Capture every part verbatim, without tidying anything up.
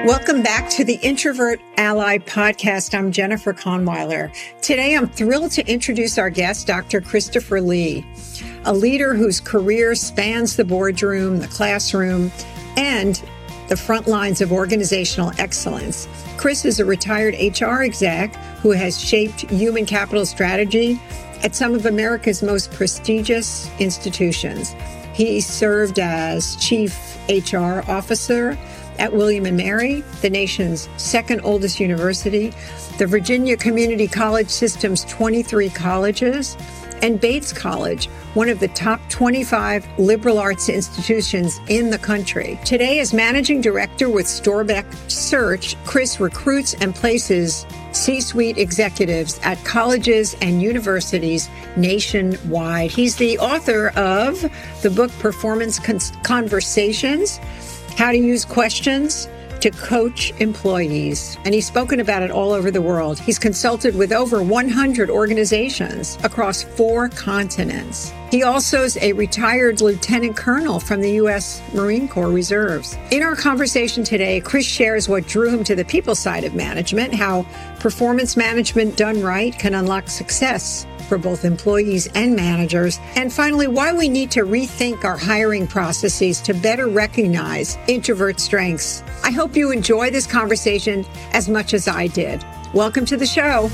Welcome back to the Introvert Ally podcast. I'm Jennifer Kahnweiler. Today, I'm thrilled to introduce our guest, Doctor Christopher Lee, a leader whose career spans the boardroom, the classroom, and the front lines of organizational excellence. Chris is a retired H R exec who has shaped human capital strategy at some of America's most prestigious institutions. He served as chief H R officer at William and Mary, the nation's second oldest university, the Virginia Community College System's twenty-three colleges, and Bates College, one of the top twenty-five liberal arts institutions in the country. Today, as managing director with Storbeck Search, Chris recruits and places C-suite executives at colleges and universities nationwide. He's the author of the book Performance Con- Conversations, How to Use Questions to Coach Employees. And he's spoken about it all over the world. He's consulted with over one hundred organizations across four continents. He also is a retired lieutenant colonel from the U S Marine Corps Reserves. In our conversation today, Chris shares what drew him to the people side of management, how performance management done right can unlock success for both employees and managers, and finally, why we need to rethink our hiring processes to better recognize introvert strengths. I hope you enjoy this conversation as much as I did. Welcome to the show.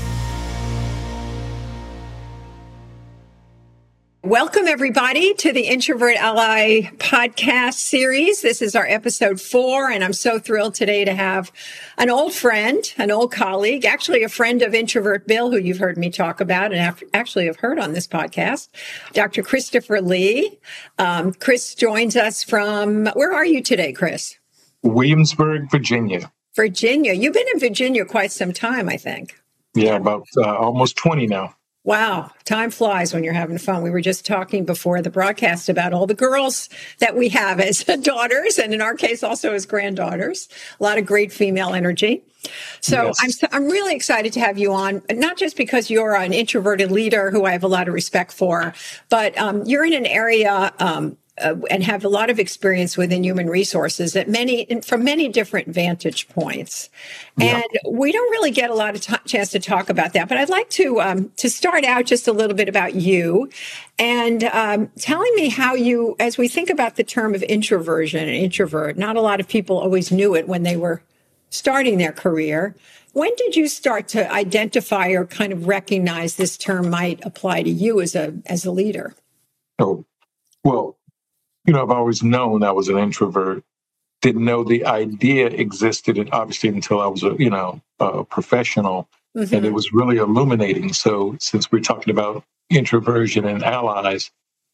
Welcome, everybody, to the Introvert Ally podcast series. This is our episode four, and I'm so thrilled today to have an old friend, an old colleague, actually a friend of Introvert Bill, who you've heard me talk about and actually have heard on this podcast, Doctor Christopher Lee. Um, Chris joins us from, where are you today, Chris? Williamsburg, Virginia. Virginia. You've been in Virginia quite some time, I think. Yeah, about uh, almost twenty now. Wow. Time flies when you're having fun. We were just talking before the broadcast about all the girls that we have as daughters, and in our case, also as granddaughters. A lot of great female energy. So yes. I'm, I'm really excited to have you on, not just because you're an introverted leader who I have a lot of respect for, but um, you're in an area um, Uh, and have a lot of experience within human resources at many, from many different vantage points. Yeah. And we don't really get a lot of t- chance to talk about that. But I'd like to um, to start out just a little bit about you and um, telling me how you, as we think about the term of introversion and introvert, not a lot of people always knew it when they were starting their career. When did you start to identify or kind of recognize this term might apply to you as a as a leader? Oh, well, you know, I've always known I was an introvert. Didn't know the idea existed, and obviously until I was a, you know, a professional, mm-hmm. and it was really illuminating. So since we're talking about introversion and allies,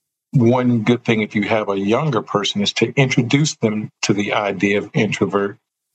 one good thing if you have a younger person is to introduce them to the idea of introvert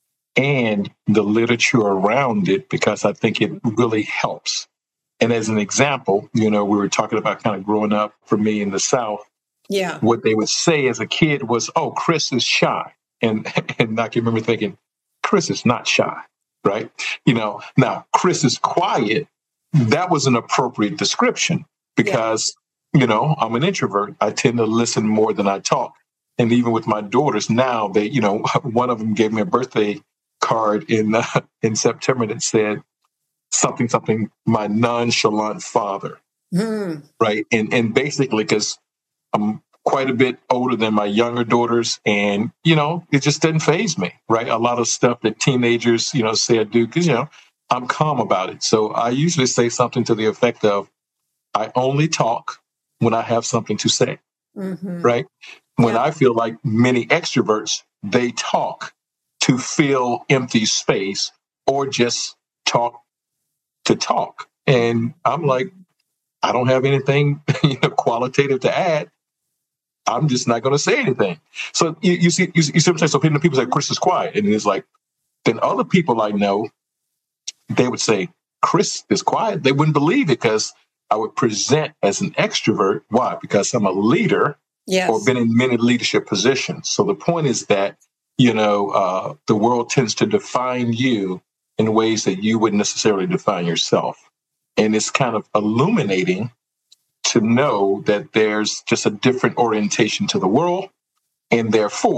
and the literature around it, because I think it really helps. And as an example, you know, we were talking about kind of growing up for me in the South. Yeah. What they would say as a kid was, oh, Chris is shy. And, and I can remember thinking, Chris is not shy, right? You know, now Chris is quiet. That was an appropriate description because, yeah. you know, I'm an introvert. I tend to listen more than I talk. And even with my daughters now, they, you know, one of them gave me a birthday card in, uh, in September that said something, something, my nonchalant father, mm. right? And, and basically, because I'm quite a bit older than my younger daughters, and, you know, it just didn't faze me, right? A lot of stuff that teenagers, you know, say I do, because, you know, I'm calm about it. So I usually say something to the effect of, I only talk when I have something to say, mm-hmm. right? When yeah. I feel like many extroverts, they talk to fill empty space or just talk to talk. And I'm like, I don't have anything you know, qualitative to add. I'm just not going to say anything. So you, you see, you, you see what I'm saying? So people, people say Chris is quiet, and it's like, then other people I know, they would say Chris is quiet. They wouldn't believe it because I would present as an extrovert. Why? Because I'm a leader, yes. or been in many leadership positions. So the point is that you know uh, the world tends to define you in ways that you wouldn't necessarily define yourself, and it's kind of illuminating to know that there's just a different orientation to the world. And therefore,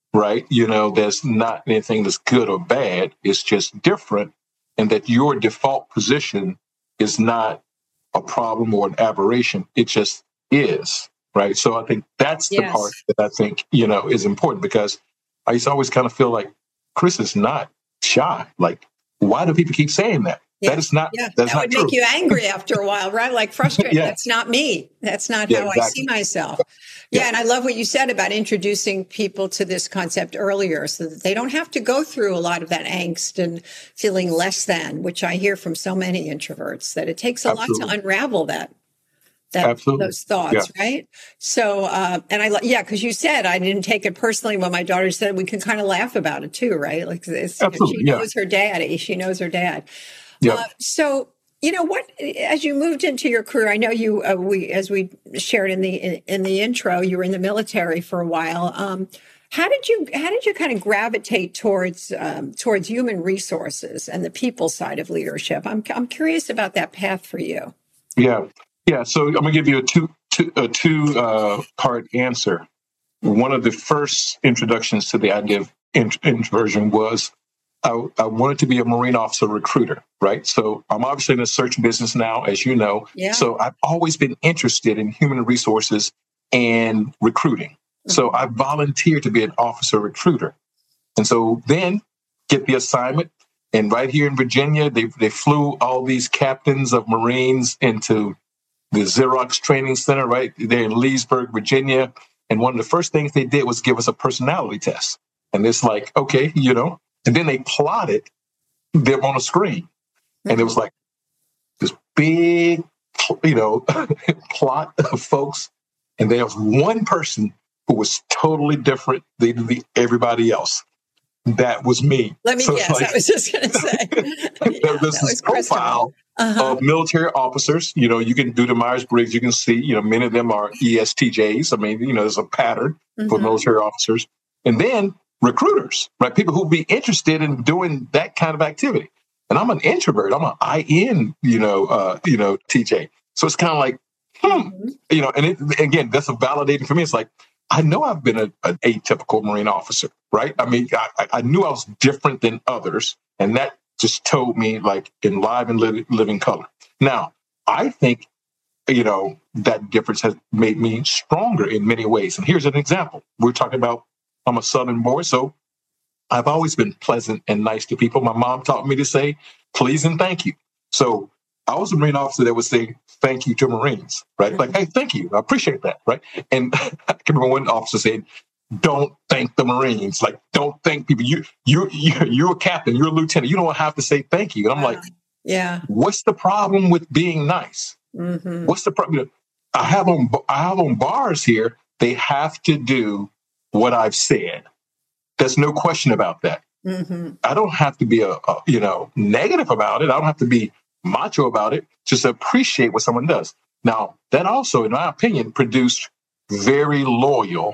right? You know, there's not anything that's good or bad. It's just different. And that your default position is not a problem or an aberration. It just is, right? So I think that's the Yes. part that I think, you know, is important, because I used to always kind of feel like Chris is not shy. Like, why do people keep saying that? Yeah. That is not, yeah. that's that not would true. make you angry after a while, right? Like frustrated. Yeah. That's not me. That's not Yeah, how exactly. I see myself. Yeah, Yeah. And I love what you said about introducing people to this concept earlier so that they don't have to go through a lot of that angst and feeling less than, which I hear from so many introverts, that it takes a Absolutely. lot to unravel that. That, Absolutely. those thoughts, Yeah. right? So, uh, and I, yeah, because you said I didn't take it personally when my daughter said we can kind of laugh about it too, right? Like this, Absolutely. she Yeah. knows her daddy, she knows her dad. Yeah. Uh, so, you know what? As you moved into your career, I know you. Uh, we, as we shared in the in, in the intro, you were in the military for a while. Um, how did you How did you kind of gravitate towards um, towards human resources and the people side of leadership? I'm I'm curious about that path for you. Yeah. Yeah. So I'm gonna give you a two two a two uh, part answer. One of the first introductions to the idea of int- introversion was I, I wanted to be a Marine officer recruiter, right? So I'm obviously in the search business now, as you know. Yeah. So I've always been interested in human resources and recruiting. Mm-hmm. So I volunteered to be an officer recruiter. And so then get the assignment. And right here in Virginia, they, they flew all these captains of Marines into the Xerox Training Center right there in Leesburg, Virginia. And one of the first things they did was give us a personality test. And it's like, okay, you know, and then they plotted them on a screen. And it was like this big, you know, plot of folks. And there was one person who was totally different than the, everybody else. That was me. Let me so guess. like, I was just going to say. there, there's this profile uh-huh. of military officers. You know, you can do the Myers-Briggs. You can see, you know, many of them are E S T Js. I mean, you know, there's a pattern mm-hmm. for military officers. And then recruiters, right? People who'd be interested in doing that kind of activity. And I'm an introvert. I'm an I N, you know, uh, you know, T J. So it's kind of like, hmm, mm-hmm. you know, and it, again, that's a validating for me. It's like, I know I've been a, an atypical Marine officer, right? I mean, I, I knew I was different than others. And that just told me like in live and li- living color. Now, I think, you know, that difference has made me stronger in many ways. And here's an example. We're talking about, I'm a Southern boy, so I've always been pleasant and nice to people. My mom taught me to say please and thank you. So I was a Marine officer that would say thank you to Marines, right? Like, hey, thank you. I appreciate that, right? And I can remember one officer saying, don't thank the Marines. Like, don't thank people. You, you, you, you're a captain. You're a lieutenant. You don't have to say thank you. And I'm like, yeah. What's the problem with being nice? Mm-hmm. What's the problem? I have on, I have on bars here. They have to do what I've said. There's no question about that. Mm-hmm. I don't have to be a, a, you know, negative about it. I don't have to be macho about it. Just appreciate what someone does. Now, that also, in my opinion, produced very loyal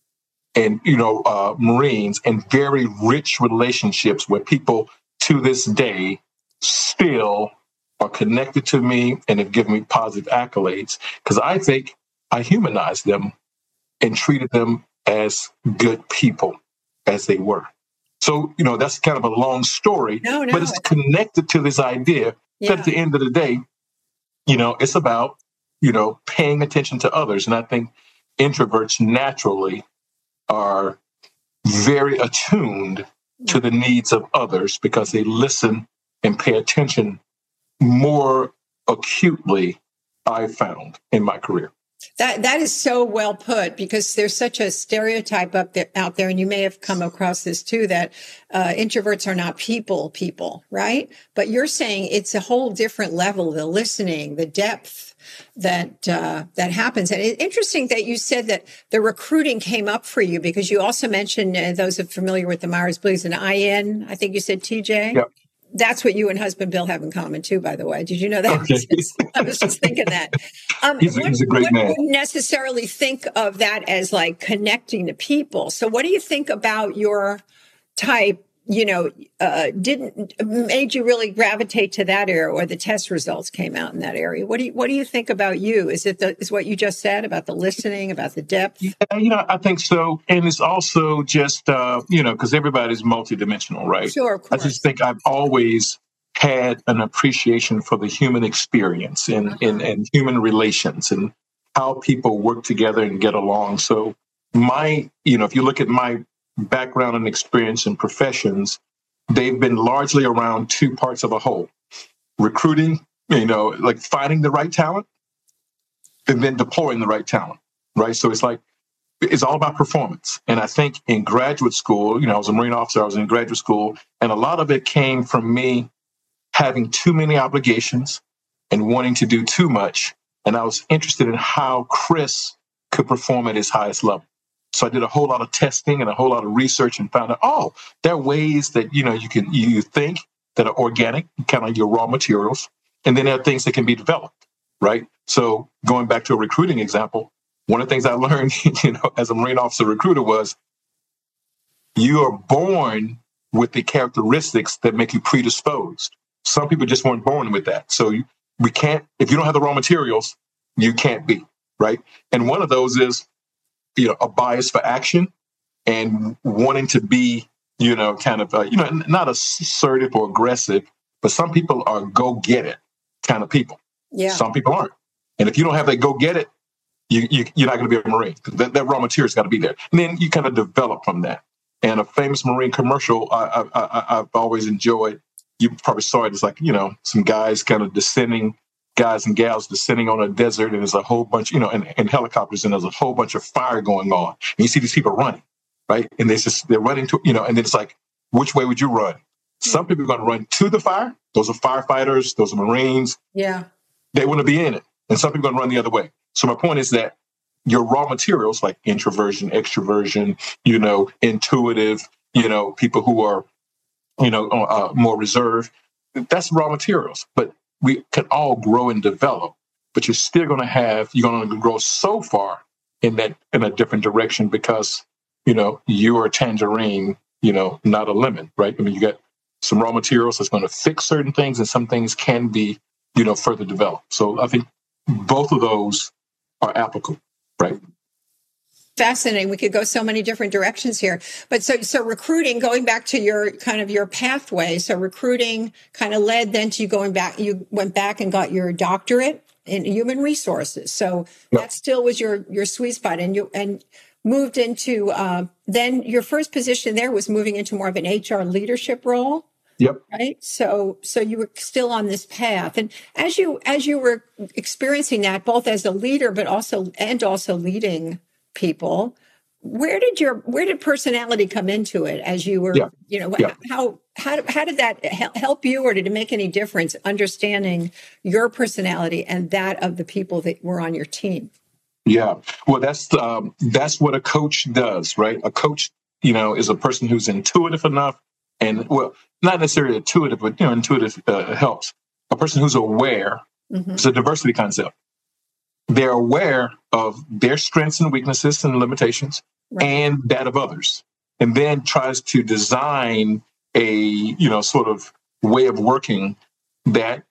and, you know, uh, Marines and very rich relationships where people to this day still are connected to me and have given me positive accolades because I think I humanized them and treated them as good people as they were. So, you know, that's kind of a long story, no, no, but it's connected to this idea yeah. that at the end of the day, you know, it's about, you know, paying attention to others. And I think introverts naturally are very attuned to the needs of others because they listen and pay attention more acutely, I've found in my career. That that is so well put because there's such a stereotype up there, out there, and you may have come across this too, that uh, introverts are not people people, right? But you're saying it's a whole different level, the listening, the depth that uh, that happens. And it's interesting that you said that the recruiting came up for you because you also mentioned, uh, those who are familiar with the Myers-Briggs, an I N, I think you said T J? Yep. That's what you and husband Bill have in common too, by the way. Did you know that? Okay. I was just thinking that. Um, he's, one, he's a great man. Wouldn't necessarily think of that as like connecting to people. So what do you think about your type you know, uh, didn't made you really gravitate to that area, or the test results came out in that area? What do you, what do you think about you? Is it the, is what you just said about the listening, about the depth? Yeah, you know, I think so. And it's also just, uh, you know, because everybody's multidimensional, right? Sure, of I course. just think I've always had an appreciation for the human experience and, Uh-huh. and, and human relations and how people work together and get along. So my, you know, if you look at my background and experience and professions, they've been largely around two parts of a whole: recruiting, you know, like finding the right talent, and then deploying the right talent, right? So it's like, it's all about performance. And I think in graduate school, you know, I was a Marine officer, I was in graduate school, and a lot of it came from me having too many obligations and wanting to do too much. And I was interested in how Chris could perform at his highest level. So I did a whole lot of testing and a whole lot of research and found out, oh, there are ways that, you know, you can, you think that are organic, kind of your raw materials. And then there are things that can be developed, right? So going back to a recruiting example, one of the things I learned, you know, as a Marine officer recruiter was you are born with the characteristics that make you predisposed. Some people just weren't born with that. So you, we can't, if you don't have the raw materials, you can't be, right? And one of those is, you know, a bias for action and wanting to be, you know, kind of, uh, you know, not assertive or aggressive, but some people are go get it kind of people. Yeah. Some people aren't. And if you don't have that go get it, you, you, you're not going to be a Marine. That, that raw material's got to be there. And then you kind of develop from that. And a famous Marine commercial I, I, I, I've always enjoyed, you probably saw it, it's like, you know, some guys kind of descending, guys and gals descending on a desert, and there's a whole bunch, you know, and, and helicopters, and there's a whole bunch of fire going on. And you see these people running, right? And they just, they're running to, you know, and then it's like, which way would you run? Some people are going to run to the fire. Those are firefighters. Those are Marines. Yeah. They want to be in it. And some people are going to run the other way. So my point is that your raw materials like introversion, extroversion, you know, intuitive, you know, people who are, you know, uh, more reserved, that's raw materials. But we can all grow and develop, but you're still going to have, you're going to grow so far in that, in a different direction because, you know, you're a tangerine, you know, not a lemon, right? I mean, you got some raw materials that's going to fix certain things, and some things can be, you know, further developed. So I think both of those are applicable, right? Fascinating. We could go so many different directions here. But so, so recruiting, going back to your kind of your pathway. So recruiting kind of led then to you going back, you went back and got your doctorate in human resources. So Yep. that still was your, your sweet spot, and you, and moved into, uh, then your first position there was moving into more of an H R leadership role. Yep. Right. So, so you were still on this path. And as you, as you were experiencing that, both as a leader, but also, and also leading people, where did your, where did personality come into it as you were, Yeah. you know, Yeah. how, how, how did that help you, or did it make any difference understanding your personality and that of the people that were on your team? Yeah. Well, that's, um, that's what a coach does, right? A coach, you know, is a person who's intuitive enough, and well, not necessarily intuitive, but, you know, intuitive uh, helps. A person who's aware. Mm-hmm. It's a diversity concept. They're aware of their strengths and weaknesses and limitations, right, and that of others, and then tries to design a, you know, sort of way of working that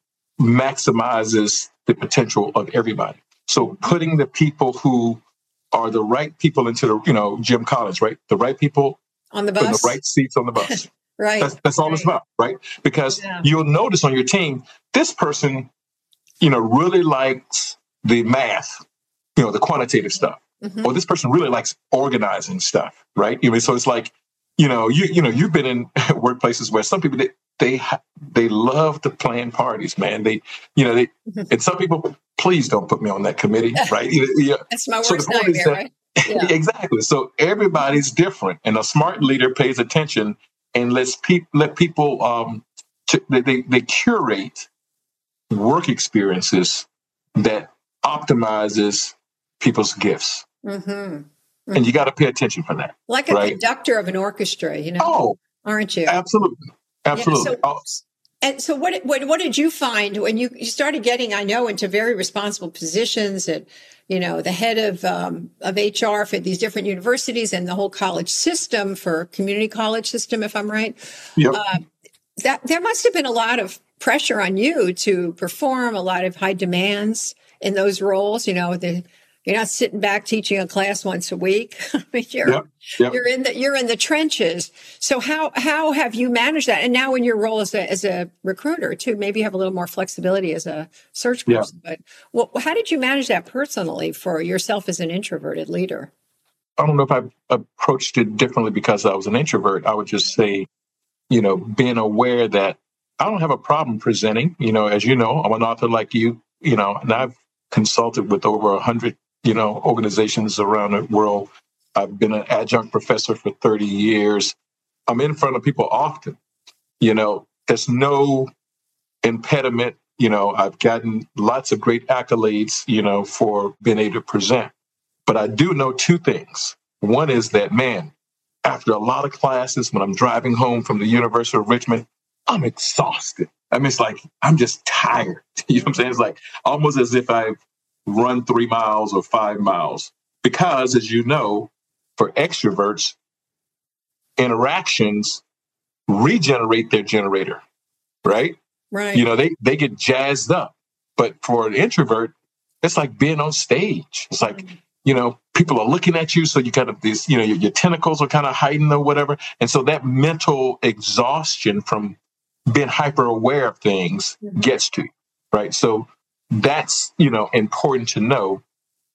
maximizes the potential of everybody. So putting the people who are the right people into the, you know, Jim Collins, right? The right people on the bus, in the right seats on the bus. Right. That's, that's all right. it's about, right? Because yeah. you'll notice on your team, this person, you know, really likes the math, you know, the quantitative stuff. Mm-hmm. Or this person really likes organizing stuff, right? I mean, so it's like, you know, you you know, you've been in workplaces where some people, they they, they love to plan parties, man. They, you know, they, mm-hmm. and some people, please don't put me on that committee, right? Yeah. That's my so worst nightmare, that, right? Yeah. Exactly. So everybody's different, and a smart leader pays attention and lets people let people um t- they they curate work experiences that optimizes people's gifts. Mm-hmm. Mm-hmm. And you got to pay attention for that. Like a right? conductor of an orchestra, you know? Oh, aren't you? Absolutely. Absolutely. Yeah, so, and so what, what, what did you find when you, you started getting, I know, into very responsible positions at, you know, the head of um, of H R for these different universities and the whole college system for community college system, if I'm right. Yep. Uh, that there must have been a lot of pressure on you to perform, a lot of high demands in those roles. You know, the, you're not sitting back teaching a class once a week. I mean, you're Yep. Yep. you're in the you're in the trenches. So how how have you managed that? And now in your role as a as a recruiter too, maybe you have a little more flexibility as a search Yeah. person. But well, how did you manage that personally for yourself as an introverted leader? I don't know if I approached it differently because I was an introvert. I would just say, you know, being aware that I don't have a problem presenting. You know, as you know, I'm an author like you, you know, and I've consulted with over a hundred, you know, organizations around the world. I've been an adjunct professor for thirty years. I'm in front of people often. You know, there's no impediment. You know, I've gotten lots of great accolades, you know, for being able to present. But I do know two things. One is that, man, after a lot of classes, when I'm driving home from the University of Richmond, I'm exhausted. I mean, it's like, I'm just tired. You know what I'm saying? It's like almost as if I've run three miles or five miles. Because, as you know, for extroverts, interactions regenerate their generator, right? Right. You know, they, they get jazzed up. But for an introvert, it's like being on stage. It's like, you know, people are looking at you. So you kind of this, you know, your, your tentacles are kind of heightened or whatever. And so that mental exhaustion from being hyper aware of things mm-hmm. gets to you, right? So that's, you know, important to know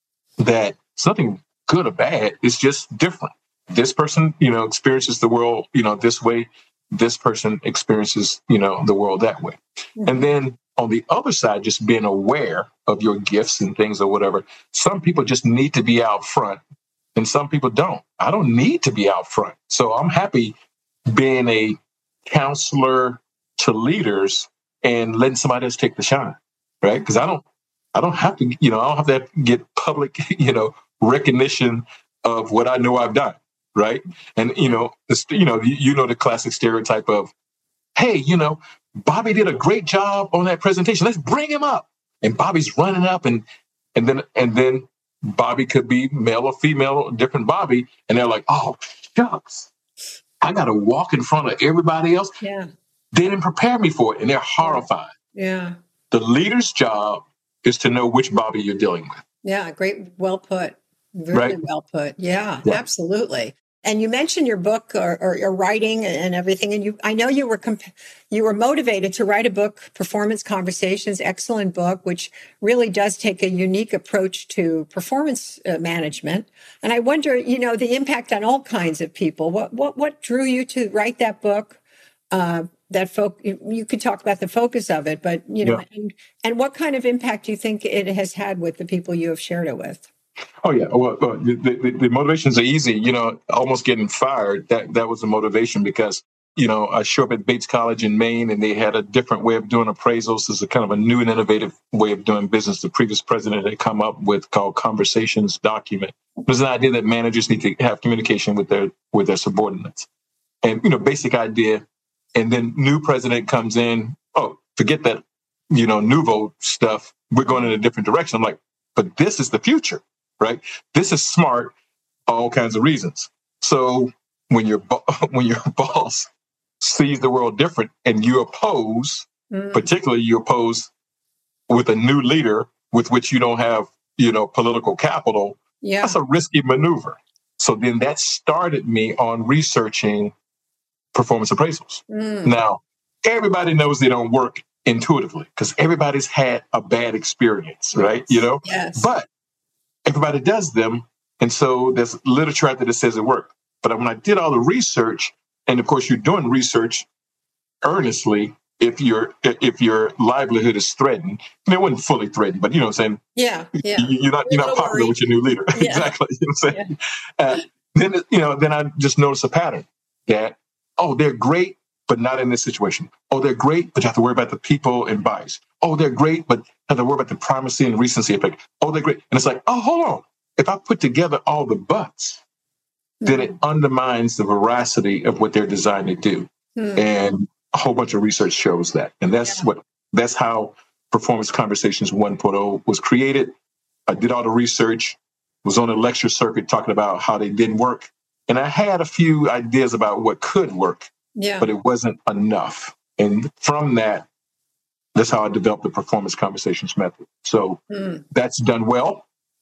that it's nothing good or bad. It's just different. This person, you know, experiences the world, you know, this way. This person experiences, you know, the world that way. Mm-hmm. And then on the other side, just being aware of your gifts and things or whatever. Some people just need to be out front and some people don't. I don't need to be out front. So I'm happy being a counselor to leaders and letting somebody else take the shine, right? Because I don't, I don't have to, you know, I don't have to get public, you know, recognition of what I know I've done, right? And, you know, the, you know, you, you know, the classic stereotype of, hey, you know, Bobby did a great job on that presentation. Let's bring him up. And Bobby's running up and and then and then Bobby could be male or female, different Bobby. And they're like, oh, shucks, I got to walk in front of everybody else. Yeah. They didn't prepare me for it. And they're horrified. Yeah. The leader's job is to know which Bobby you're dealing with. Yeah. Great. Well put. Very right? well put. Yeah, yeah, absolutely. And you mentioned your book or, or your writing and everything. And you, I know you were, comp- you were motivated to write a book, Performance Conversations, excellent book, which really does take a unique approach to performance uh, management. And I wonder, you know, the impact on all kinds of people. What, what, what drew you to write that book? Uh, that folk, you could talk about the focus of it, but you know, yeah. and, and what kind of impact do you think it has had with the people you have shared it with? Oh, yeah. Well, the, the, the motivations are easy. You know, almost getting fired, that, that was the motivation because, you know, I show up at Bates College in Maine and they had a different way of doing appraisals. It's a kind of a new and innovative way of doing business. The previous president had come up with called Conversations Document. It was an idea that managers need to have communication with their with their subordinates. And, you know, basic idea. And then new president comes in. Oh, forget that, you know, nouveau stuff. We're going in a different direction. I'm like, but this is the future. Right. This is smart, all kinds of reasons. So when your bo- when your boss sees the world different and you oppose, mm. particularly you oppose with a new leader with which you don't have, you know, political capital, yeah. that's a risky maneuver. So then that started me on researching performance appraisals. Mm. Now, everybody knows they don't work intuitively because everybody's had a bad experience, right? You know, yes. But everybody does them. And so there's literature out there that says it worked. But when I did all the research, and of course you're doing research earnestly if your if your livelihood is threatened. I mean, it wasn't fully threatened, but you know what I'm saying? Yeah. yeah. You're not you're not popular worried. With your new leader. Yeah. Exactly. You know what I'm saying? Yeah. Uh, then you know, then I just noticed a pattern that, oh, they're great, but not in this situation. Oh, they're great, but you have to worry about the people and bias. Oh, they're great, but have to worry about the primacy and recency effect. Oh, they're great. And it's like, oh, hold on. If I put together all the buts, mm-hmm. then it undermines the veracity of what they're designed to do. Mm-hmm. And a whole bunch of research shows that. And that's yeah. what that's how Performance Conversations one point oh was created. I did all the research, was on a lecture circuit talking about how they didn't work. And I had a few ideas about what could work, yeah. but it wasn't enough. And from that, that's how I developed the performance conversations method. So mm. that's done well,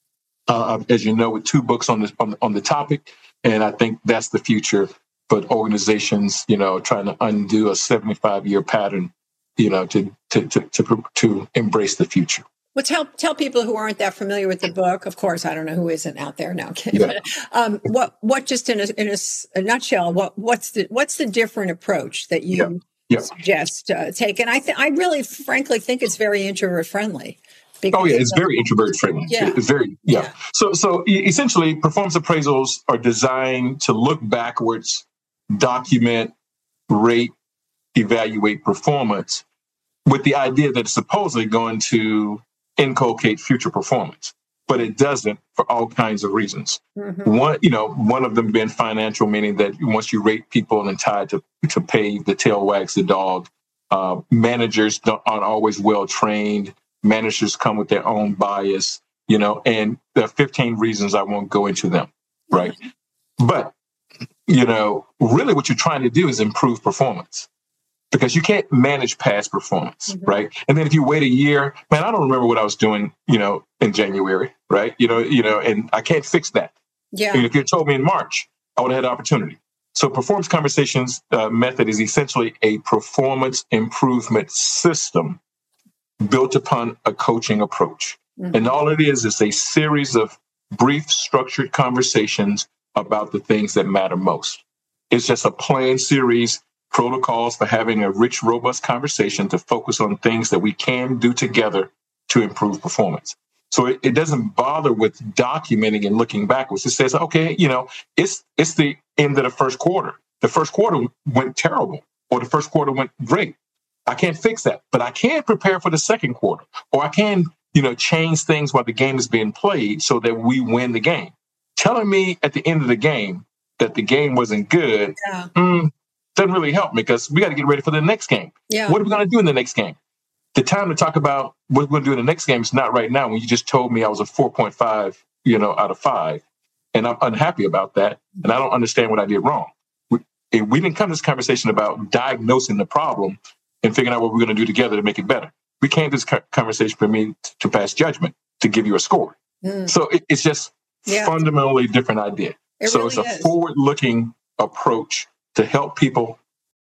uh, as you know, with two books on the, on, on the topic. And I think that's the future for organizations, you know, trying to undo a seventy-five year pattern, you know, to to to to, to embrace the future. Well, tell tell people who aren't that familiar with the book. Of course, I don't know who isn't out there now. Yeah. um, what what just in a in a, a nutshell, what what's the what's the different approach that you yeah. Yeah. suggest uh, take? And I th- I really, frankly, think it's very introvert friendly. Oh yeah, it's very introvert friendly. Yeah. It's very yeah. yeah. So so essentially, performance appraisals are designed to look backwards, document, rate, evaluate performance, with the idea that it's supposedly going to inculcate future performance, but it doesn't for all kinds of reasons. Mm-hmm. One, you know, one of them being financial, meaning that once you rate people and tied to to pay, the tail wags the dog. Uh, managers don't, aren't always well trained. Managers come with their own bias, you know, and there are fifteen reasons. I won't go into them, right? Mm-hmm. But you know, really, what you're trying to do is improve performance. Because you can't manage past performance, mm-hmm. right? And then if you wait a year, man, I don't remember what I was doing, you know, in January, right? You know, you know, and I can't fix that. Yeah. And if you told me in March, I would have had the opportunity. So performance conversations uh, method is essentially a performance improvement system built upon a coaching approach. Mm-hmm. And all it is is a series of brief, structured conversations about the things that matter most. It's just a planned series protocols for having a rich, robust conversation to focus on things that we can do together to improve performance. So it, it doesn't bother with documenting and looking backwards. It says, okay, you know, it's it's the end of the first quarter. The first quarter went terrible, or the first quarter went great. I can't fix that, but I can prepare for the second quarter, or I can, you know, change things while the game is being played so that we win the game. Telling me at the end of the game that the game wasn't good, yeah. mm, doesn't really help me, because we got to get ready for the next game. Yeah. What are we going to do in the next game? The time to talk about what we're going to do in the next game is not right now, when you just told me I was a four point five, you know, out of five. And I'm unhappy about that. And I don't understand what I did wrong. We, we didn't come to this conversation about diagnosing the problem and figuring out what we're going to do together to make it better. We came to this conversation for me to pass judgment, to give you a score. Mm. So it, it's just yeah. fundamentally different idea. It so really it's a is. forward-looking approach to help people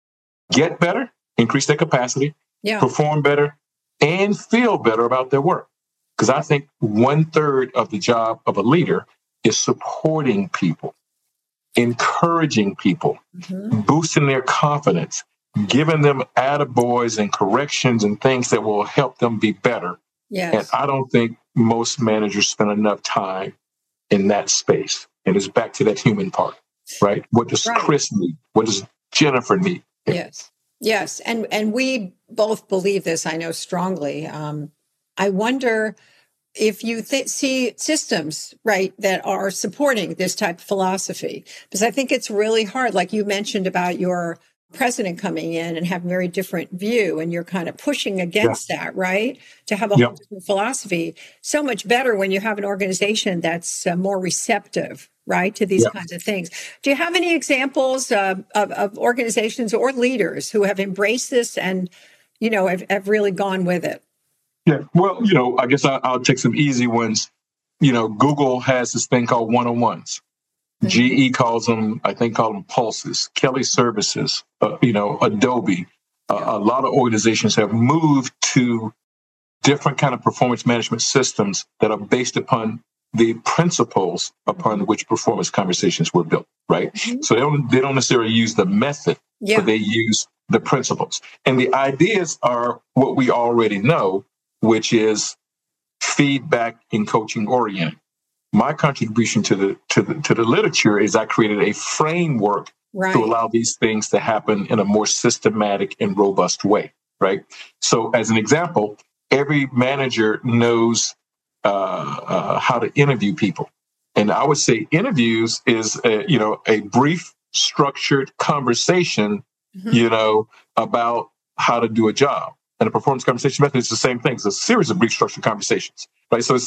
get better, increase their capacity, yeah. perform better, and feel better about their work. Because I think one third of the job of a leader is supporting people, encouraging people, mm-hmm. boosting their confidence, giving them attaboys and corrections and things that will help them be better. Yes. And I don't think most managers spend enough time in that space. And it's back to that human part. Right. What does right. Chris need? What does Jennifer need? Yes. Yes. And and we both believe this, I know strongly. Um, I wonder if you th- see systems, right, that are supporting this type of philosophy, because I think it's really hard. Like you mentioned about your president coming in and having a very different view, and you're kind of pushing against yeah. that, right? To have a yeah. whole different philosophy. So much better when you have an organization that's uh, more receptive, right, to these yeah. kinds of things. Do you have any examples uh, of, of organizations or leaders who have embraced this and, you know, have, have really gone with it? Yeah, well, you know, I guess I, I'll take some easy ones. You know, Google has this thing called one-on-ones. Mm-hmm. G E calls them, I think, call them pulses. Kelly Services, uh, you know, Adobe. Uh, a lot of organizations have moved to different kind of performance management systems that are based upon the principles upon which performance conversations were built, right? Mm-hmm. So they don't they don't necessarily use the method, yeah. but they use the principles. And the ideas are what we already know, which is feedback and coaching oriented. My contribution to the to the to the literature is I created a framework right. to allow these things to happen in a more systematic and robust way, right? So as an example, every manager knows uh, uh, how to interview people. And I would say interviews is, a, you know, a brief, structured conversation, mm-hmm. you know, about how to do a job. And the performance conversation method is the same thing. It's a series of brief, structured conversations, right? So it's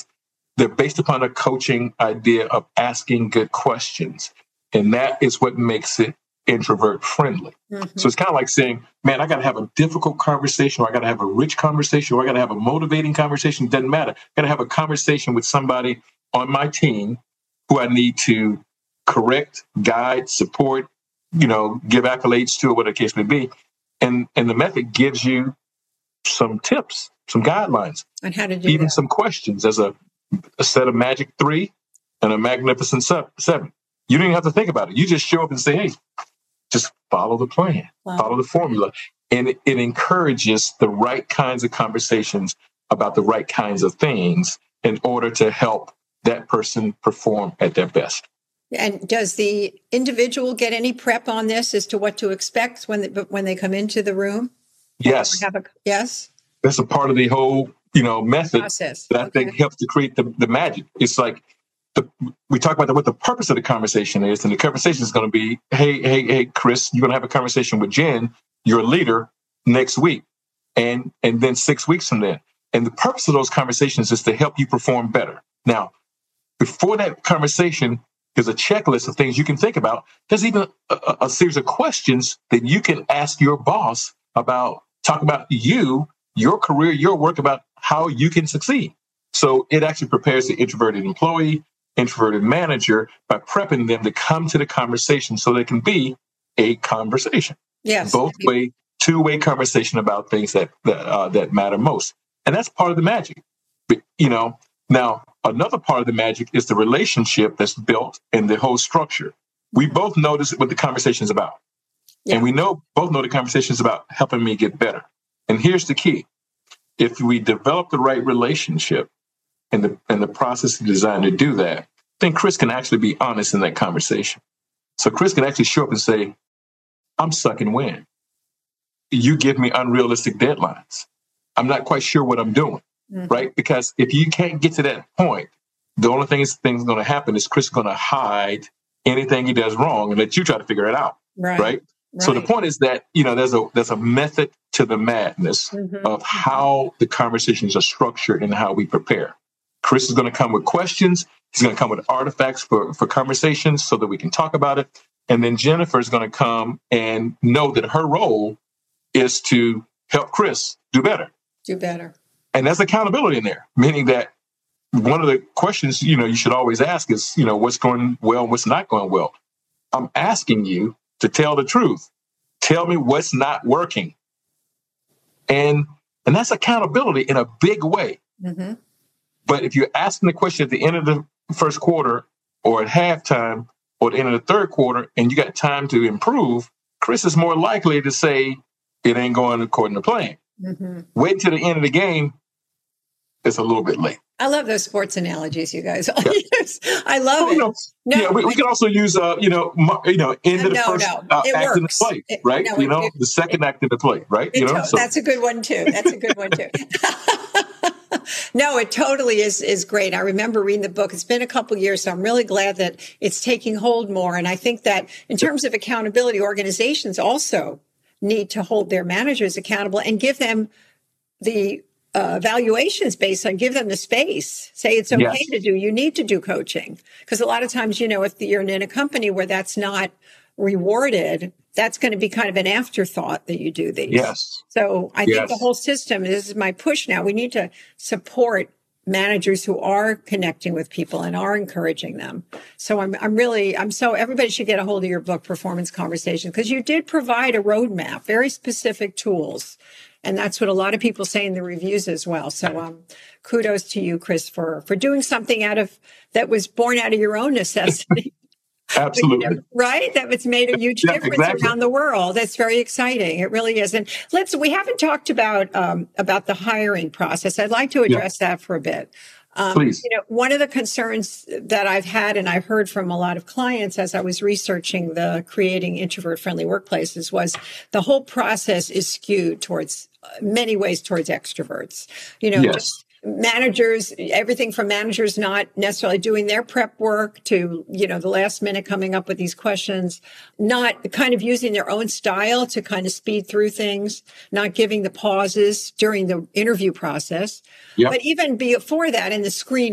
they're based upon a coaching idea of asking good questions. And that is what makes it introvert friendly. Mm-hmm. So it's kind of like saying, man, I got to have a difficult conversation, or I got to have a rich conversation, or I got to have a motivating conversation. Doesn't matter. I got to have a conversation with somebody on my team who I need to correct, guide, support, you know, give accolades to, or whatever the case may be. And, and the method gives you some tips, some guidelines, on how to do even that. some questions. There's a, a set of magic three and a magnificent seven. You don't even have to think about it. You just show up and say, hey, just follow the plan, wow. follow the formula. And it, it encourages the right kinds of conversations about the right kinds of things in order to help that person perform at their best. And does the individual get any prep on this as to what to expect when they, when they come into the room? Yes. Have a, yes. That's a part of the whole, you know, method process that I okay. think helps to create the, the magic. It's like the, we talk about the, what the purpose of the conversation is, and the conversation is going to be, hey, hey, hey, Chris, you're going to have a conversation with Jen, your leader, next week, and and then six weeks from then. And the purpose of those conversations is to help you perform better. Now, before that conversation, there's a checklist of things you can think about. There's even a, a series of questions that you can ask your boss about, talk about you, your career, your work, about how you can succeed. So it actually prepares the introverted employee, introverted manager by prepping them to come to the conversation so they can be a conversation. Yes. Both way, two-way conversation about things that that, uh, that matter most. And that's part of the magic. But, you know, now another part of the magic is the relationship that's built in the whole structure. We both notice what the conversation is about. Yeah. And we know both know the conversation is about helping me get better. And here's the key. If we develop the right relationship and the and the process is designed to do that, then Chris can actually be honest in that conversation. So Chris can actually show up and say, I'm sucking wind. You give me unrealistic deadlines. I'm not quite sure what I'm doing, mm-hmm. right? Because if you can't get to that point, the only thing is thing's going to happen is Chris is going to hide anything he does wrong and let you try to figure it out, right? right? Right. So the point is that, you know, there's a there's a method to the madness mm-hmm. of how the conversations are structured and how we prepare. Chris is going to come with questions. He's going to come with artifacts for, for conversations so that we can talk about it. And then Jennifer is going to come and know that her role is to help Chris do better. Do better. And there's accountability in there, meaning that one of the questions, you know, you should always ask is, you know, what's going well and what's not going well. I'm asking you to tell the truth. Tell me what's not working. And and that's accountability in a big way. Mm-hmm. But if you're asking the question at the end of the first quarter or at halftime or at the end of the third quarter and you got time to improve, Chris is more likely to say it ain't going according to plan. Mm-hmm. Wait until the end of the game. It's a little bit late. I love those sports analogies, you guys. I love oh, it. No, no, yeah, we, we can also use, uh, you know, you know, end of the no, first no. uh, it act works. in the play, it, right? No, you it, know, it, the second it, act in the play, right? You know, so. That's a good one too. That's a good one too. No, it totally is is great. I remember reading the book. It's been a couple of years, so I'm really glad that it's taking hold more. And I think that in terms of accountability, organizations also need to hold their managers accountable and give them the uh, evaluations based on, give them the space. Say it's okay yes. to do. You need to do coaching. Because a lot of times, you know, if you're in a company where that's not rewarded, that's going to be kind of an afterthought that you do these. Yes. So I yes. think the whole system, this is my push now. We need to support managers who are connecting with people and are encouraging them. So I'm, I'm really, I'm so, everybody should get a hold of your book, Performance Conversations, because you did provide a roadmap, very specific tools. And that's what a lot of people say in the reviews as well. So um, kudos to you, Chris, for, for doing something out of, that was born out of your own necessity. Absolutely. You know, right? That it's made a huge yeah, difference exactly. around the world. That's very exciting. It really is. And let's, we haven't talked about, um, about the hiring process. I'd like to address yeah. that for a bit. Um, Please. You know, one of the concerns that I've had, and I've heard from a lot of clients as I was researching the creating introvert friendly workplaces, was the whole process is skewed towards uh, many ways towards extroverts. You know, yes. just managers, everything from managers not necessarily doing their prep work to, you know, the last minute coming up with these questions, not kind of using their own style to kind of speed through things, not giving the pauses during the interview process. Yep. But even before that, in the screening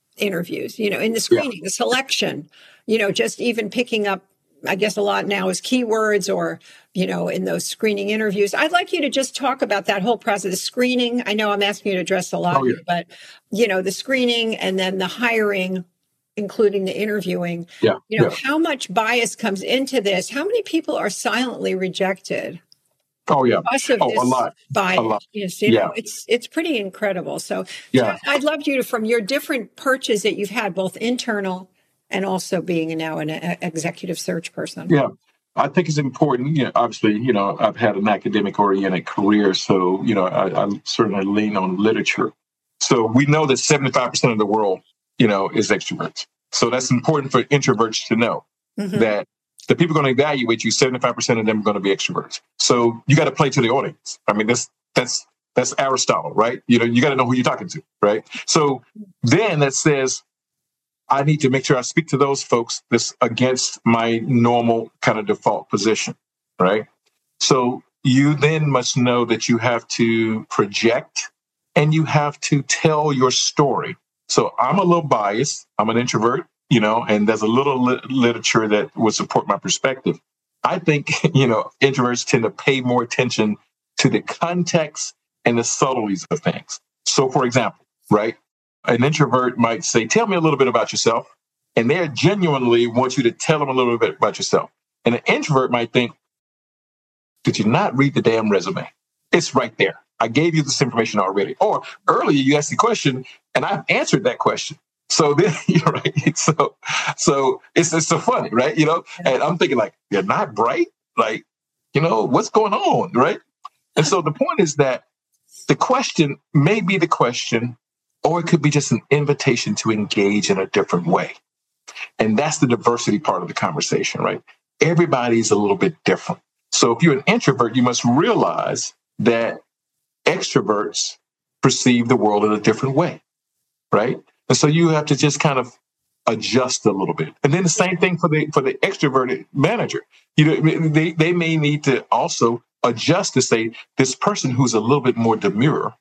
interviews, you know, in the screening, yeah. the selection, you know, just even picking up, I guess a lot now is keywords or, you know, in those screening interviews. I'd like you to just talk about that whole process, the screening. I know I'm asking you to address a lot, oh, yeah. but, you know, the screening and then the hiring, including the interviewing. Yeah. You know, yeah. how much bias comes into this? How many people are silently rejected? Oh, yeah. Because of oh, this a lot. bias. A lot. Yes, you yeah. know, it's it's pretty incredible. So, yeah. so I'd love you to, from your different perches that you've had, both internal and also being now an executive search person. Yeah, I think it's important. You know, obviously, you know, I've had an academic-oriented career, so, you know, I, I certainly lean on literature. So we know that seventy-five percent of the world, you know, is extroverts. So that's important for introverts to know mm-hmm. that the people going to evaluate you, seventy-five percent of them are going to be extroverts. So you got to play to the audience. I mean, that's that's that's Aristotle, right? You know, you got to know who you're talking to, right? So then that says, I need to make sure I speak to those folks that's against my normal kind of default position, right? So you then must know that you have to project and you have to tell your story. So I'm a little biased. I'm an introvert, you know, and there's a little li- literature that would support my perspective. I think, you know, introverts tend to pay more attention to the context and the subtleties of things. So, for example, right? An introvert might say, tell me a little bit about yourself. And they genuinely want you to tell them a little bit about yourself. And an introvert might think, did you not read the damn resume? It's right there. I gave you this information already. Or earlier you asked the question and I've answered that question. So then, you're right. So, so it's, it's so funny, right? You know, and I'm thinking like, you're not bright. Like, you know, what's going on, right? And so the point is that the question may be the question, or it could be just an invitation to engage in a different way. And that's the diversity part of the conversation, right? Everybody's a little bit different. So if you're an introvert, you must realize that extroverts perceive the world in a different way, right? And so you have to just kind of adjust a little bit. And then the same thing for the for the extroverted manager. You know, they, they may need to also adjust to say this person who's a little bit more demure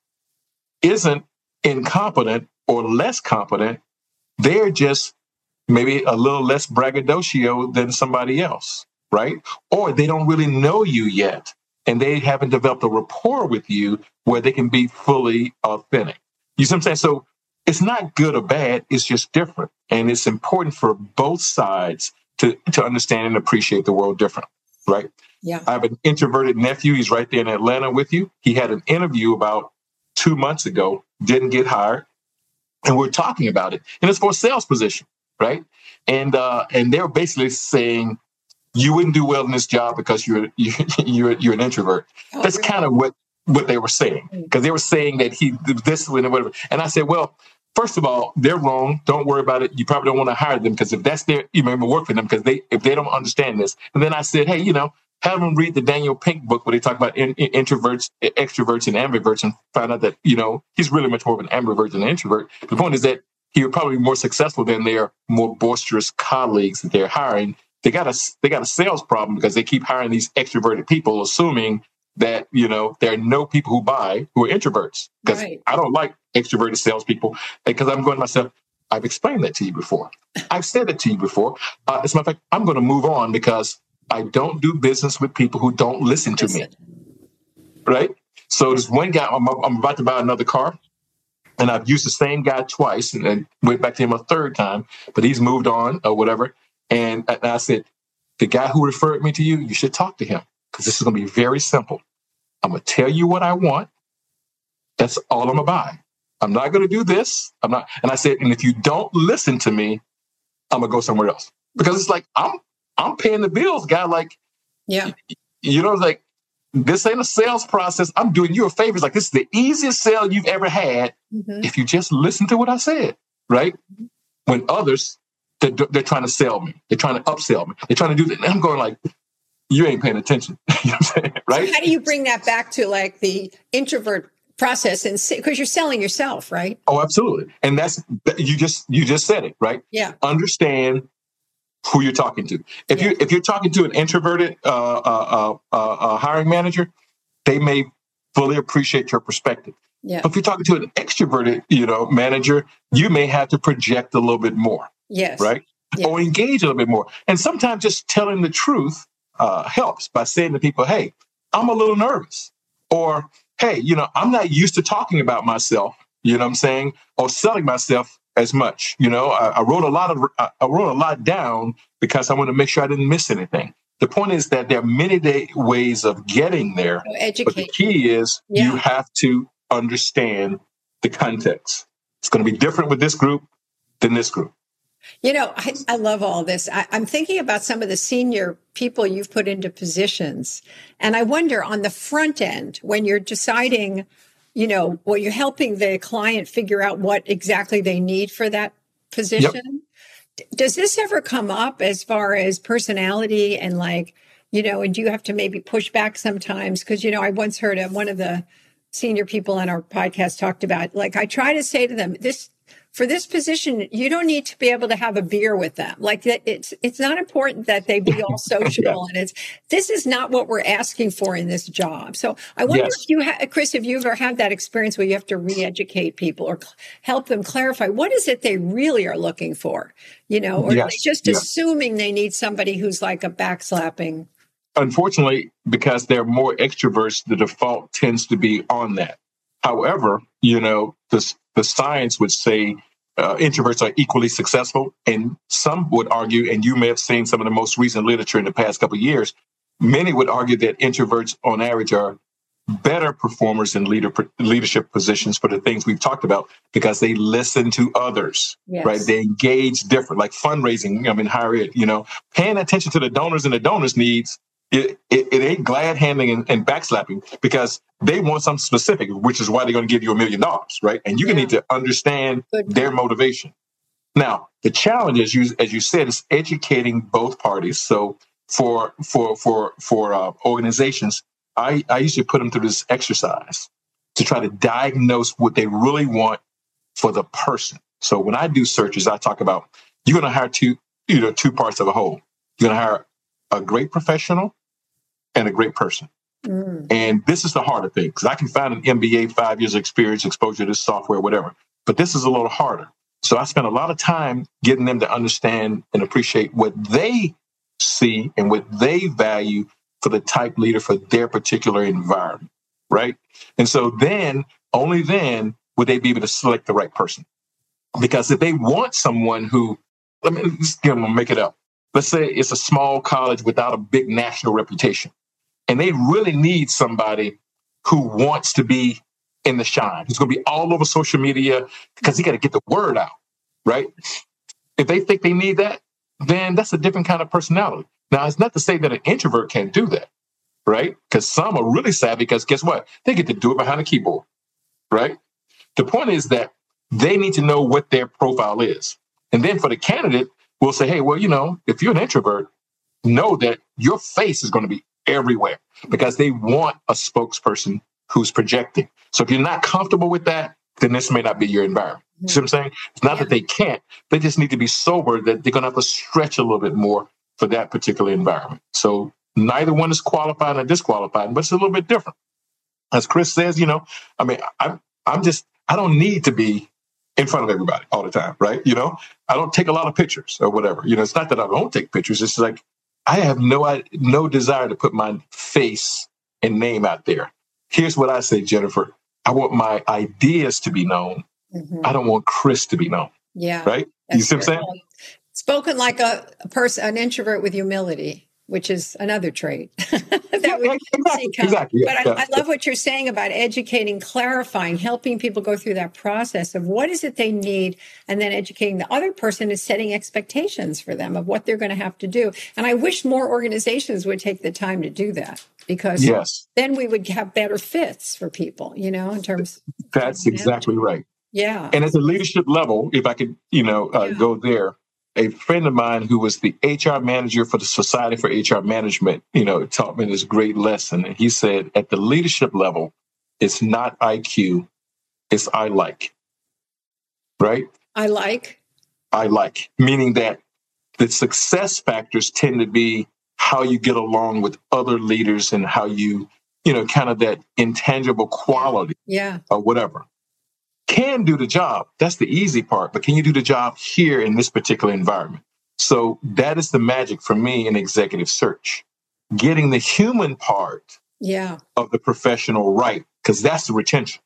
isn't incompetent or less competent. They're just maybe a little less braggadocio than somebody else, right? Or they don't really know you yet, and they haven't developed a rapport with you where they can be fully authentic. You see what I'm saying? So it's not good or bad. It's just different. And it's important for both sides to, to understand and appreciate the world different, right? Yeah. I have an introverted nephew. He's right there in Atlanta with you. He had an interview about two months ago, didn't get hired. And we're talking about it. And it's for a sales position, right? And uh, and they're basically saying, you wouldn't do well in this job because you're you, you're you're an introvert. Oh, That's really? kind of what, what they were saying, because they were saying that he did this and whatever. And I said, well, first of all, they're wrong. Don't worry about it. You probably don't want to hire them because if that's their, you remember work for them because they if they don't understand this. And then I said, hey, you know, have them read the Daniel Pink book where they talk about in, in, introverts, extroverts, and ambiverts, and find out that, you know, he's really much more of an ambivert than an introvert. The point is that he would probably be more successful than their more boisterous colleagues that they're hiring. They got a they got a sales problem because they keep hiring these extroverted people, assuming that, you know, there are no people who buy who are introverts. Because right. I don't like extroverted salespeople, because I'm going to myself, I've explained that to you before. I've said it to you before. Uh, as a matter of fact, I'm going to move on because I don't do business with people who don't listen to listen. me. Right? So there's one guy, I'm, I'm about to buy another car, and I've used the same guy twice and then went back to him a third time, but he's moved on or whatever. And, and I said, the guy who referred me to you, you should talk to him because this is going to be very simple. I'm going to tell you what I want. That's all I'm going to buy. I'm not going to do this. I'm not. And I said, and if you don't listen to me, I'm going to go somewhere else, because it's like, I'm, I'm paying the bills, guy. Like, yeah, you know, like, this ain't a sales process. I'm doing you a favor. It's like, this is the easiest sale you've ever had. Mm-hmm. If you just listen to what I said, right? When others, they're, they're trying to sell me. They're trying to upsell me. They're trying to do that. And I'm going like, you ain't paying attention. You know what I'm saying? Right? So how do you bring that back to like the introvert process? And because you're selling yourself, right? Oh, absolutely. And that's, you just, you just said it, right? Yeah. Understand who you're talking to. If yeah. you if you're talking to an introverted uh, uh, uh, uh, hiring manager, they may fully appreciate your perspective. Yeah. If you're talking to an extroverted, you know, manager, you may have to project a little bit more. Yes. Right. Yes. Or engage a little bit more. And sometimes just telling the truth uh, helps by saying to people, hey, I'm a little nervous. Or, hey, you know, I'm not used to talking about myself, you know what I'm saying? Or selling myself as much. You know, I, I wrote a lot of, I wrote a lot down because I want to make sure I didn't miss anything. The point is that there are many day, ways of getting there. So but the key is yeah. you have to understand the context. It's going to be different with this group than this group. You know, I, I love all this. I, I'm thinking about some of the senior people you've put into positions. And I wonder on the front end, when you're deciding, you know, well, you're helping the client figure out what exactly they need for that position. Yep. Does this ever come up as far as personality and like, you know, and do you have to maybe push back sometimes? Because, you know, I once heard of one of the senior people on our podcast talked about, like, I try to say to them, this, for this position, you don't need to be able to have a beer with them. Like it's it's not important that they be all sociable, yeah. and it's this is not what we're asking for in this job. So I wonder yes. if you, ha- Chris, if you've ever had that experience where you have to re-educate people or cl- help them clarify what is it they really are looking for, you know, or yes. are they just yes. assuming they need somebody who's like a backslapping. Unfortunately, because they're more extroverts, the default tends to be on that. However, you know, the, the science would say uh, introverts are equally successful. And some would argue, and you may have seen some of the most recent literature in the past couple of years, many would argue that introverts on average are better performers in leader, leadership positions for the things we've talked about because they listen to others, yes. right? They engage different, like fundraising, I mean, higher ed, you know, paying attention to the donors and the donors' needs. It, it, it ain't glad handing and, and backslapping because they want something specific, which is why they're going to give you a million dollars, right? And you're yeah. going to need to understand Good their point. motivation. Now, the challenge, as you as you said, is educating both parties. So for for for for uh, organizations, I, I usually put them through this exercise to try to diagnose what they really want for the person. So when I do searches, I talk about you're going to hire two, you know, two parts of a whole. You're going to hire a great professional and a great person. Mm. And this is the harder thing because I can find an M B A, five years of experience, exposure to software, whatever. But this is a little harder. So I spend a lot of time getting them to understand and appreciate what they see and what they value for the type leader for their particular environment, right? And so then, only then would they be able to select the right person. Because if they want someone who, let me just give them, make it up. Let's say it's a small college without a big national reputation. And they really need somebody who wants to be in the shine, who's going to be all over social media because he got to get the word out, right? If they think they need that, then that's a different kind of personality. Now, it's not to say that an introvert can't do that, right? Because some are really savvy because guess what? They get to do it behind a keyboard, right? The point is that they need to know what their profile is. And then for the candidate, we'll say, hey, well, you know, if you're an introvert, know that your face is going to be everywhere because they want a spokesperson who's projecting. So if you're not comfortable with that, then this may not be your environment. Mm-hmm. You see what I'm saying? It's not yeah. that they can't. They just need to be sober that they're going to have to stretch a little bit more for that particular environment. So neither one is qualified or disqualified, but it's a little bit different. As Chris says, you know, I mean, I'm, I'm just, I don't need to be in front of everybody all the time, right? You know, I don't take a lot of pictures or whatever. You know, it's not that I don't take pictures. It's like I have no no desire to put my face and name out there. Here's what I say, Jennifer. I want my ideas to be known. Mm-hmm. I don't want Chris to be known. Yeah. Right? You see what I'm saying? Spoken like a, a person, an introvert with humility, which is another trait that yeah, we exactly, see come. Exactly, yeah, but I, yeah. I love what you're saying about educating, clarifying, helping people go through that process of what is it they need, and then educating the other person is setting expectations for them of what they're going to have to do. And I wish more organizations would take the time to do that because yes. then we would have better fits for people, you know, in terms. That's of exactly right. Yeah. And at the leadership level, if I could, you know, uh, yeah. go there. A friend of mine who was the H R manager for the Society for H R Management, you know, taught me this great lesson. And he said, at the leadership level, it's not I Q, it's I like, right? I like? I like, meaning that the success factors tend to be how you get along with other leaders and how you, you know, kind of that intangible quality Yeah. or whatever. Can do the job. That's the easy part. But can you do the job here in this particular environment? So that is the magic for me in executive search. Getting the human part Yeah. of the professional right, because that's the retention.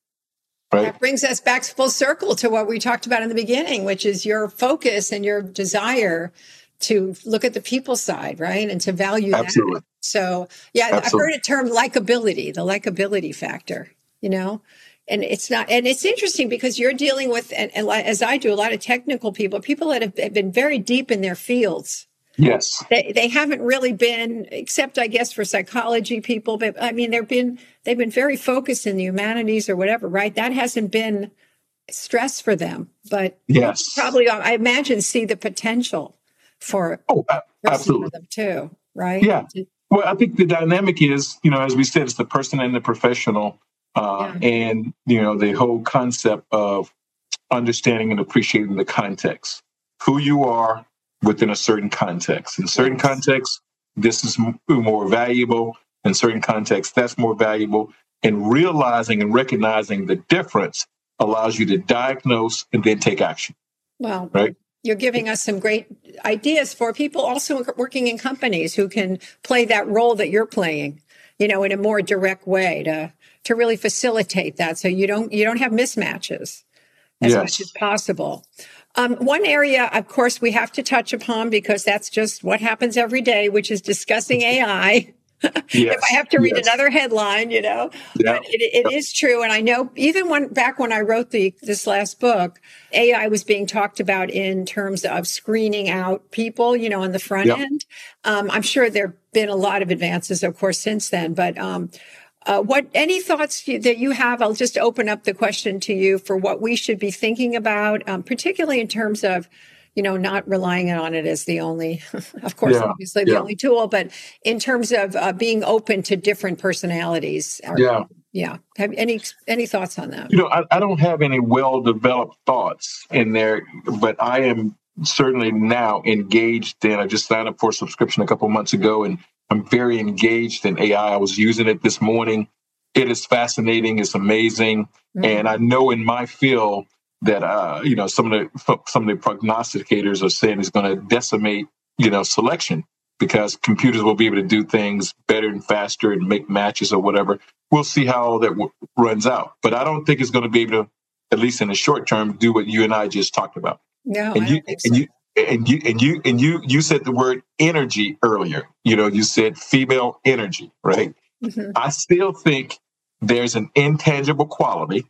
Right. That brings us back full circle to what we talked about in the beginning, which is your focus and your desire to look at the people side, right? And to value Absolutely. that. So, yeah, Absolutely. I've heard a term likability, the likability factor, you know? And it's not, and it's interesting because you're dealing with, and, and as I do, a lot of technical people, people that have, have been very deep in their fields. Yes. They they haven't really been, except I guess for psychology people, but I mean, they've been, they've been very focused in the humanities or whatever, right? That hasn't been stress for them, but yes, probably, I imagine, see the potential for, oh, absolutely. for them too, right? Yeah. Well, I think the dynamic is, you know, as we said, it's the person and the professional, uh, yeah. and, you know, the whole concept of understanding and appreciating the context, who you are within a certain context. In certain yes. contexts, this is m- more valuable. In certain contexts, that's more valuable. And realizing and recognizing the difference allows you to diagnose and then take action. Well, right? You're giving us some great ideas for people also working in companies who can play that role that you're playing, you know, in a more direct way to to really facilitate that, so you don't you don't have mismatches as yes. much as possible. Um, one area, of course, we have to touch upon because that's just what happens every day, which is discussing A I. Yes. If I have to read yes. another headline, you know, yeah. but it, it yeah. is true. And I know even when back when I wrote the this last book, A I was being talked about in terms of screening out people, you know, on the front yeah. end. Um, I'm sure there have been a lot of advances, of course, since then. But um, uh, what any thoughts that you have? I'll just open up the question to you for what we should be thinking about, um, particularly in terms of, you know, not relying on it as the only, of course, yeah, obviously the yeah. only tool, but in terms of uh, being open to different personalities. Or, yeah. Yeah. Have any, any thoughts on that? You know, I, I don't have any well-developed thoughts in there, but I am certainly now engaged in, I just signed up for a subscription a couple of months ago, and I'm very engaged in A I. I was using it this morning. It is fascinating. It's amazing. Mm-hmm. And I know in my field, that, uh, you know, some of the some of the prognosticators are saying is going to decimate, you know, selection because computers will be able to do things better and faster and make matches or whatever. We'll see how all that w- runs out. But I don't think it's going to be able to, at least in the short term, do what you and I just talked about. No, and I you, don't think so. And you, and you and you and you you said the word energy earlier. You know, you said female energy, right? Mm-hmm. I still think there's an intangible quality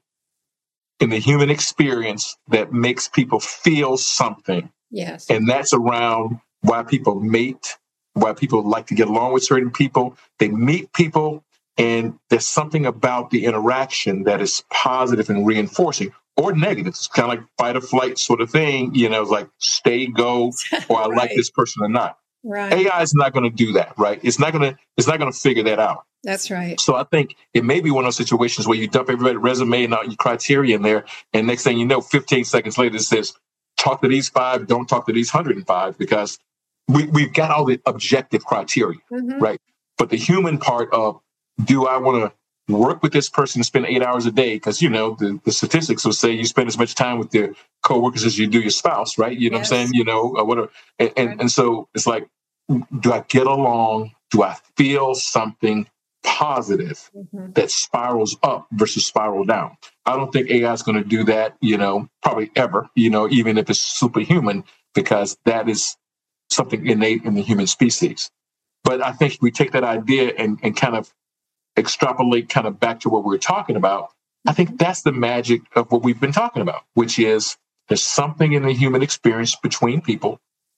in the human experience that makes people feel something. Yes. And that's around why people mate, why people like to get along with certain people. They meet people, and there's something about the interaction that is positive and reinforcing or negative. It's kind of like fight or flight sort of thing. You know, it's like stay, go, or I right. like this person or not. Right. A I is not going to do that, right? It's not going to, it's not going to figure that out. That's right. So I think it may be one of those situations where you dump everybody's resume and all your criteria in there, and next thing you know, fifteen seconds later, it says, talk to these five, don't talk to these one hundred five, because we, we've got all the objective criteria, mm-hmm. right? But the human part of, do I want to work with this person and spend eight hours a day? Because, you know, the, the statistics will say you spend as much time with your coworkers as you do your spouse, right? You know yes. what I'm saying? You know, or whatever. And, and, right. and so it's like, do I get along? Do I feel something positive mm-hmm. that spirals up versus spiral down? I don't think A I is going to do that, you know, probably ever, you know, even if it's superhuman, because that is something innate in the human species. But I think we take that idea and, and kind of extrapolate kind of back to what we were talking about. Mm-hmm. I think that's the magic of what we've been talking about, which is there's something in the human experience between people,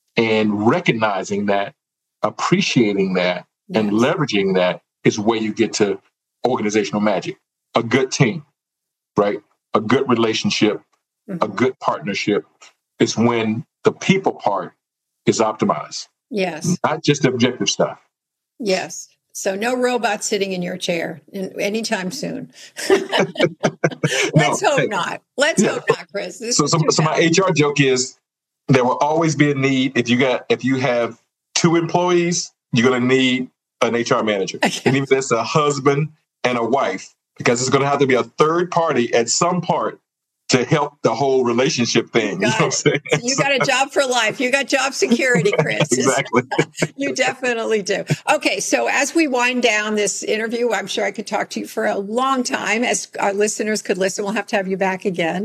and recognizing that, appreciating that, yes. and leveraging that is where you get to organizational magic. A good team, right? A good relationship, mm-hmm. a good partnership is when the people part is optimized. Yes. Not just the objective stuff. Yes. So no robot sitting in your chair in, anytime soon. Let's no, hope hey, not. Let's yeah. hope not, Chris. This so so, so my H R joke is there will always be a need. If you got if you have two employees, you're going to need an H R manager. It means it's a husband and a wife, because it's going to have to be a third party at some part to help the whole relationship thing. You, you know what I'm saying? You got a job for life. You got job security, Chris. Exactly. You definitely do. Okay, so as we wind down this interview, I'm sure I could talk to you for a long time, as our listeners could listen. We'll have to have you back again.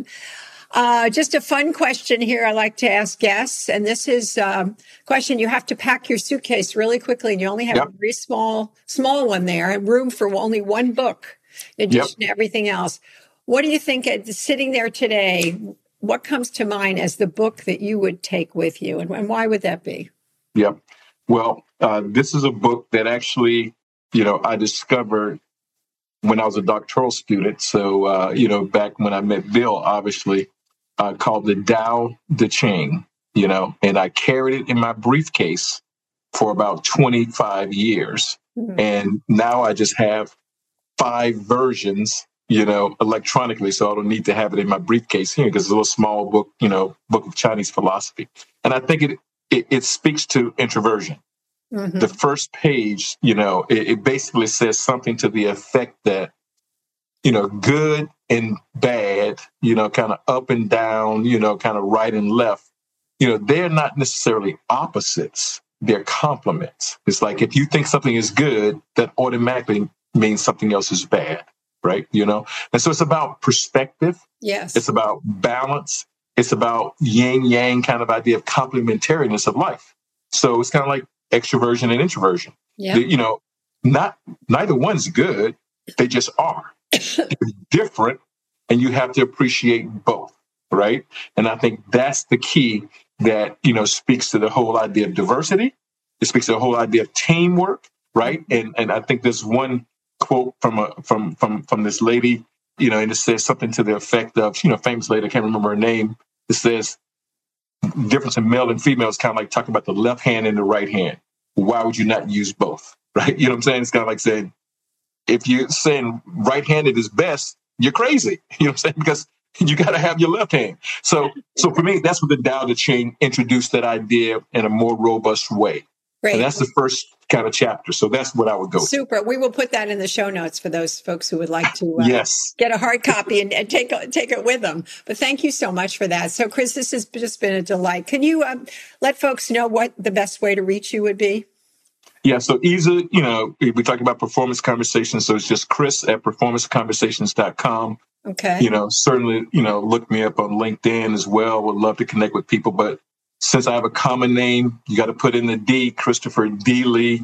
Uh, just a fun question here I like to ask guests, and this is a question. You have to pack your suitcase really quickly, and you only have yep. a very small, small one there, and room for only one book in addition yep. to everything else. What do you think, sitting there today, what comes to mind as the book that you would take with you, and, and why would that be? Yep. Well, uh, this is a book that actually, you know, I discovered when I was a doctoral student. So, uh, you know, back when I met Bill, obviously, uh, called the Tao Te Ching, you know, and I carried it in my briefcase for about twenty-five years. Mm-hmm. And now I just have five versions, you know, electronically. So I don't need to have it in my briefcase here, because it's a little small book, you know, book of Chinese philosophy. And I think it it, it speaks to introversion. Mm-hmm. The first page, you know, it, it basically says something to the effect that, you know, good and bad, you know, kind of up and down, you know, kind of right and left, you know, they're not necessarily opposites. They're complements. It's like, if you think something is good, that automatically means something else is bad, right? You know? And so it's about perspective. Yes. It's about balance. It's about yin yang kind of idea of complementariness of life. So it's kind of like extroversion and introversion. Yeah. You know, not neither one's good. They just are. They're different, and you have to appreciate both, right? And I think that's the key that, you know, speaks to the whole idea of diversity. It speaks to the whole idea of teamwork, right? And and I think there's one quote from a from from from this lady, you know, and it says something to the effect of, you know, famous lady, I can't remember her name. It says, difference in male and female is kind of like talking about the left hand and the right hand. Why would you not use both, right? You know what I'm saying? It's kind of like saying, if you're saying right-handed is best, you're crazy. You know what I'm saying? Because you got to have your left hand. So, so for me, that's what the Tao Te Ching introduced that idea in a more robust way. Great. And that's the first kind of chapter. So that's what I would go Super. to. We will put that in the show notes for those folks who would like to uh, yes. get a hard copy and, and take take it with them. But thank you so much for that. So, Chris, this has just been a delight. Can you um, let folks know what the best way to reach you would be? Yeah, so easy, you know, we talk about Performance Conversations, so it's just Chris at performance conversations dot com. Okay. You know, certainly, you know, look me up on LinkedIn as well. Would love to connect with people. But since I have a common name, you got to put in the D, Christopher D. Lee.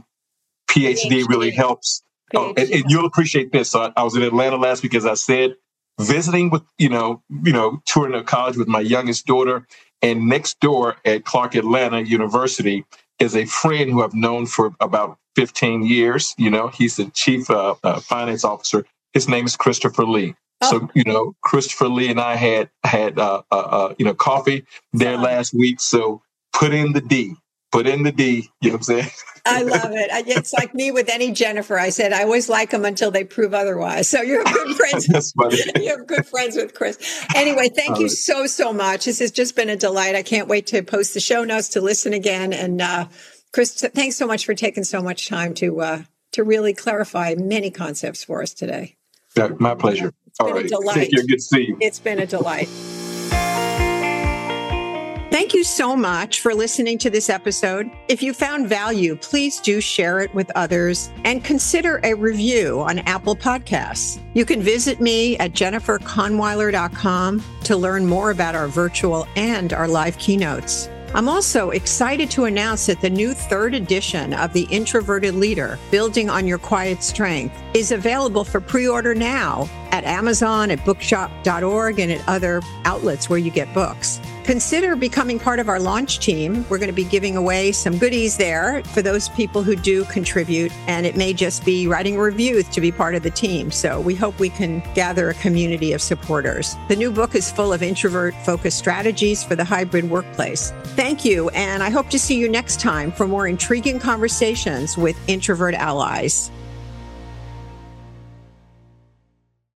P H D really helps. Oh, and, and you'll appreciate this. So I, I was in Atlanta last week, as I said, visiting with, you know, you know, touring a college with my youngest daughter. And next door at Clark Atlanta University is a friend who I've known for about fifteen years. You know, he's the chief uh, uh, finance officer. His name is Christopher Lee. Oh. So, you know, Christopher Lee and I had, had uh, uh, uh, you know, coffee there last week. So put in the D. Put in the D. You know what I'm saying? I love it. It's like me with any Jennifer. I said, I always like them until they prove otherwise. So you're good friends. That's funny. You're good friends with Chris. Anyway, thank All you right. so, so much. This has just been a delight. I can't wait to post the show notes to listen again. And uh, Chris, thanks so much for taking so much time to uh, to really clarify many concepts for us today. Yeah, my pleasure. It's been All right. a delight. Thank you. Good to see you. It's been a delight. Thank you so much for listening to this episode. If you found value, please do share it with others and consider a review on Apple Podcasts. You can visit me at jennifer conweiler dot com to learn more about our virtual and our live keynotes. I'm also excited to announce that the new third edition of The Introverted Leader, Building on Your Quiet Strength, is available for pre-order now at Amazon, at bookshop dot org, and at other outlets where you get books. Consider becoming part of our launch team. We're going to be giving away some goodies there for those people who do contribute, and it may just be writing reviews to be part of the team. So we hope we can gather a community of supporters. The new book is full of introvert-focused strategies for the hybrid workplace. Thank you, and I hope to see you next time for more intriguing conversations with introvert allies.